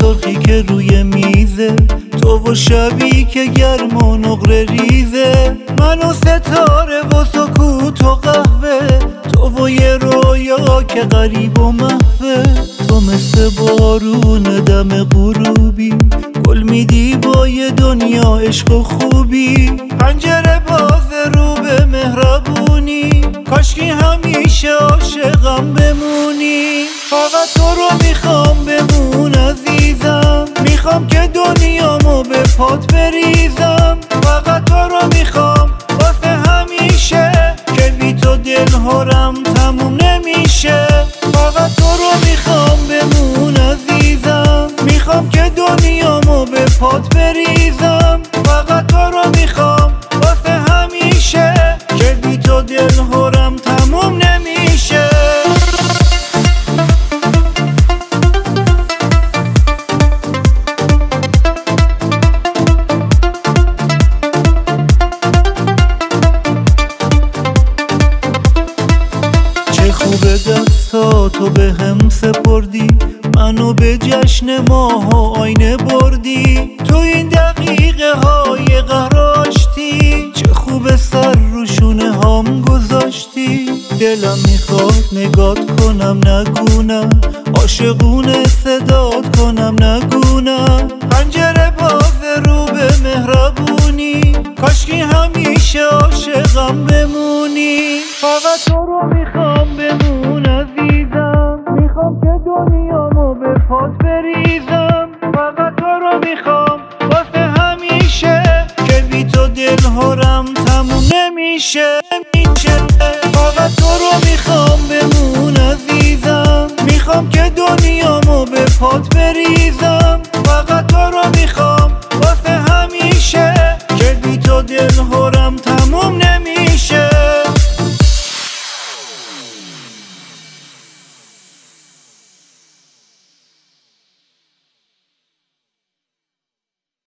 سرخی که روی میزه، تو و شبی که گرم و نقره ریزه، من و ستاره و سکوت و قهوه، تو و یه رویا که غریب و محوه. تو مثل بارون دم غروبی، گل میدی با یه دنیا عشق و خوبی، پنجره باز رو به مهربونی، کاشکی همیشه عاشقم بمونی. فقط تو رو میخوام بمون عزیزم، میخوام که دنیامو به پات بریزم. فقط تو رو میخوام واسه همیشه، که بی تو دلهرم تموم نمیشه. فقط تو رو میخوام بمون عزیزم، میخوام که دنیامو به پات بریزم. فقط تو رو میخوام واسه همیشه، که بی تو دلهرم تموم نمیشه. خوبه دستاتو به هم سپردی، منو به جشن ماه و آینه بردی، تو این دقیقه های قهراشتی، چه خوبه سر رو شونه هام گذاشتی. دلم میخواد نگات کنم نگونم، عاشقونه صدات کنم نگونم، پنجره باز رو به مهربونی، کاشکی همیشه عاشقم بمونی. فقط تو رو میخوام بمون عزیزم، میخوام که دنیامو به پات بریزم. فقط تو رو میخوام واسه همیشه، که بی تو دلهرم تموم نمیشه. فقط تو رو میخوام بمون عزیزم، میخوام که دنیامو به پات بریزم. فقط تو رو میخوام واسه همیشه، که بی تو دلهرم تموم نمیشه.